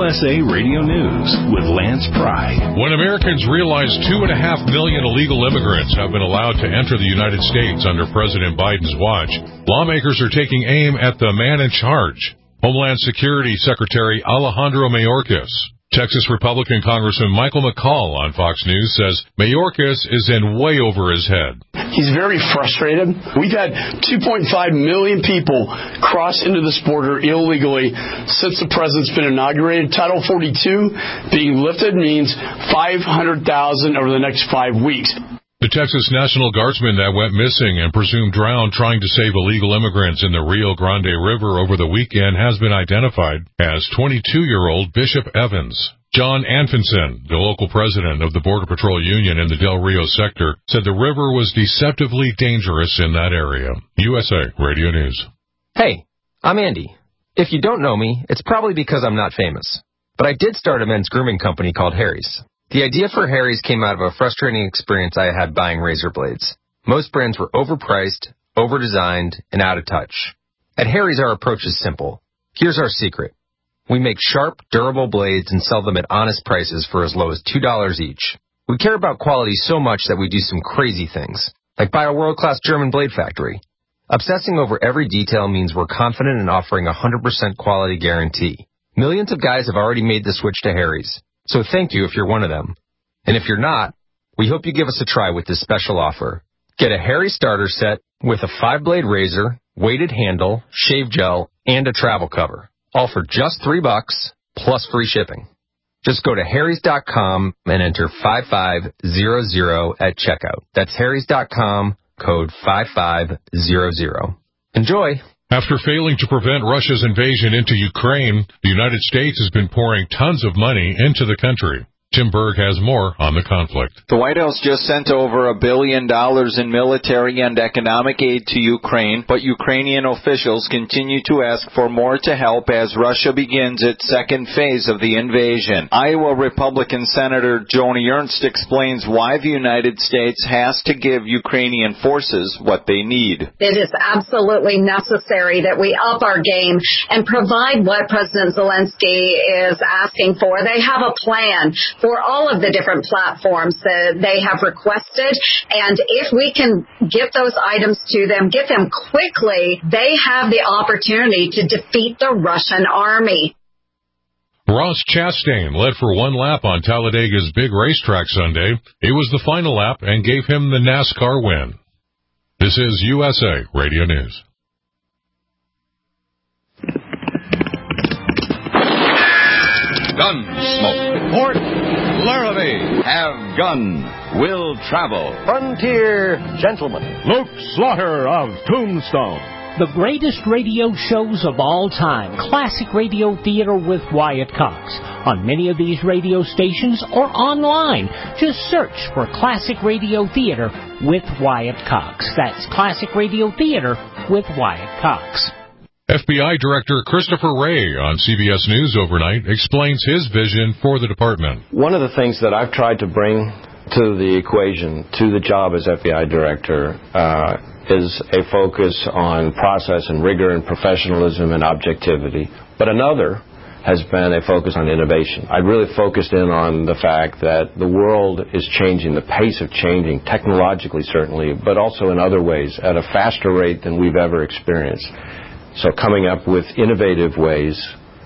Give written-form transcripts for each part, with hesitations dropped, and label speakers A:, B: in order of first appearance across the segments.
A: USA Radio News with Lance Pry.
B: When Americans realize 2.5 million illegal immigrants have been allowed to enter the United States under President Biden's watch, lawmakers are taking aim at the man in charge, Homeland Security Secretary Alejandro Mayorkas. Texas Republican Congressman Michael McCall on Fox News says Mayorkas is in way over his head.
C: He's very frustrated. We've had 2.5 million people cross into this border illegally since the president's been inaugurated. Title 42 being lifted means 500,000 over the next 5 weeks.
B: The Texas National Guardsman that went missing and presumed drowned trying to save illegal immigrants in the Rio Grande River over the weekend has been identified as 22-year-old Bishop Evans. John Anfinson, the local president of the Border Patrol Union in the Del Rio sector, said the river was deceptively dangerous in that area. USA Radio News.
D: Hey, I'm Andy. If you don't know me, it's probably because I'm not famous. But I did start a men's grooming company called Harry's. The idea for Harry's came out of a frustrating experience I had buying razor blades. Most brands were overpriced, overdesigned, and out of touch. At Harry's, our approach is simple. Here's our secret. We make sharp, durable blades and sell them at honest prices for as low as $2 each. We care about quality so much that we do some crazy things, like buy a world-class German blade factory. Obsessing over every detail means we're confident in offering a 100% quality guarantee. Millions of guys have already made the switch to Harry's. So thank you if you're one of them. And if you're not, we hope you give us a try with this special offer. Get a Harry starter set with a 5-blade razor, weighted handle, shave gel, and a travel cover. All for just $3 plus free shipping. Just go to harrys.com and enter 5500 at checkout. That's harrys.com, code 5500. Enjoy.
B: After failing to prevent Russia's invasion into Ukraine, the United States has been pouring tons of money into the country. Tim Berg has more on the conflict.
E: The White House just sent over $1 billion in military and economic aid to Ukraine, but Ukrainian officials continue to ask for more to help as Russia begins its second phase of the invasion. Iowa Republican Senator Joni Ernst explains why the United States has to give Ukrainian forces what they need.
F: It is absolutely necessary that we up our game and provide what President Zelensky is asking for. They have a plan for all of the different platforms that they have requested. And if we can get those items to them, get them quickly, they have the opportunity to defeat the Russian army.
B: Ross Chastain led for one lap on Talladega's big racetrack Sunday. It was the final lap and gave him the NASCAR win. This is USA Radio News.
G: Gunsmoke. Port Larrabee. Have gun. Will travel.
H: Frontier Gentleman.
I: Luke Slaughter of Tombstone.
J: The greatest radio shows of all time. Classic Radio Theater with Wyatt Cox. On many of these radio stations or online. Just search for Classic Radio Theater with Wyatt Cox. That's Classic Radio Theater with Wyatt Cox.
B: FBI Director Christopher Wray on CBS News overnight explains his vision for the department.
K: One of the things that I've tried to bring to the equation, to the job as FBI Director, is a focus on process and rigor and professionalism and objectivity. But another has been a focus on innovation. I really focused in on the fact that the world is changing, the pace of changing, technologically certainly, but also in other ways, at a faster rate than we've ever experienced. So coming up with innovative ways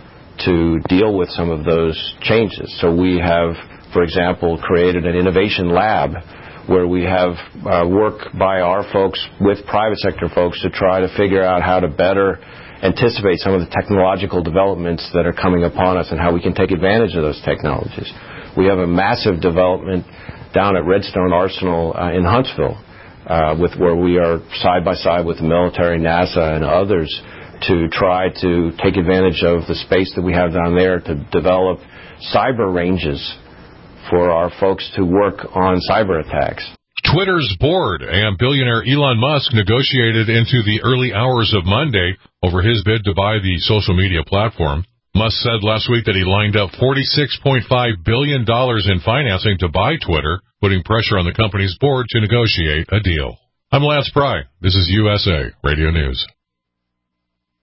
K: to deal with some of those changes. So we have, for example, created an innovation lab where we have work by our folks with private sector folks to try to figure out how to better anticipate some of the technological developments that are coming upon us and how we can take advantage of those technologies. We have a massive development down at Redstone Arsenal in Huntsville, where we are side by side with the military, NASA, and others to try to take advantage of the space that we have down there to develop cyber ranges for our folks to work on cyber attacks.
B: Twitter's board and billionaire Elon Musk negotiated into the early hours of Monday over his bid to buy the social media platform. Musk said last week that he lined up $46.5 billion in financing to buy Twitter, putting pressure on the company's board to negotiate a deal. I'm Lance Pry. This is USA Radio News.